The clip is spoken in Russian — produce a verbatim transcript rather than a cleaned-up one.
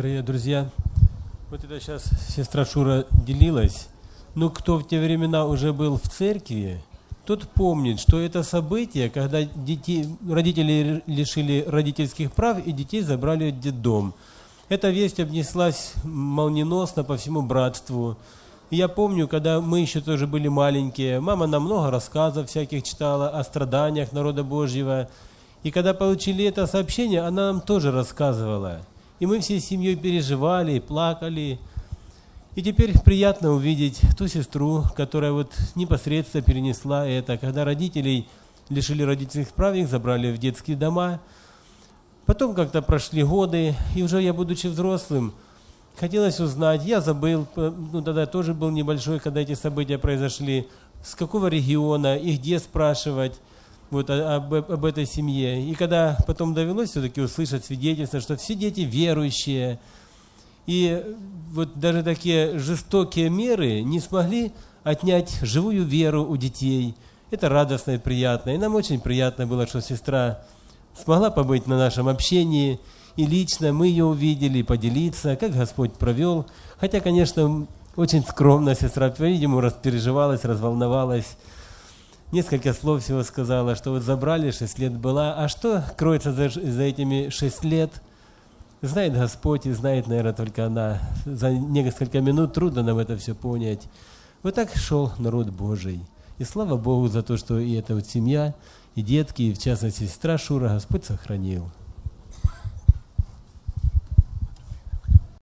Дорогие друзья, вот это сейчас сестра Шура делилась. Ну, кто в те времена уже был в церкви, тот помнит, что это событие, когда детей, родители лишили родительских прав и детей забрали в детдом. Эта весть обнеслась молниеносно по всему братству. И я помню, когда мы еще тоже были маленькие, мама нам много рассказов всяких читала о страданиях народа Божьего. И когда получили это сообщение, она нам тоже рассказывала. И мы всей семьей переживали, плакали. И теперь приятно увидеть ту сестру, которая вот непосредственно перенесла это, когда родителей лишили родительских прав, их забрали в детские дома. Потом как-то прошли годы, и уже я, будучи взрослым, хотелось узнать, я забыл, ну тогда тоже был небольшой, когда эти события произошли, с какого региона и где спрашивать вот, об, об этой семье. И когда потом довелось все-таки услышать свидетельство, что все дети верующие, и вот даже такие жестокие меры не смогли отнять живую веру у детей. Это радостно и приятно. И нам очень приятно было, что сестра смогла побыть на нашем общении, и лично мы ее увидели, поделиться, как Господь провел. Хотя, конечно, очень скромно сестра, по-видимому, распереживалась, разволновалась. Несколько слов всего сказала, что вот забрали, шесть лет была. А что кроется за, за этими шесть лет? Знает Господь и знает, наверное, только она. За несколько минут трудно нам это все понять. Вот так шел народ Божий. И слава Богу за то, что и эта вот семья, и детки, и в частности сестра Шура Господь сохранил.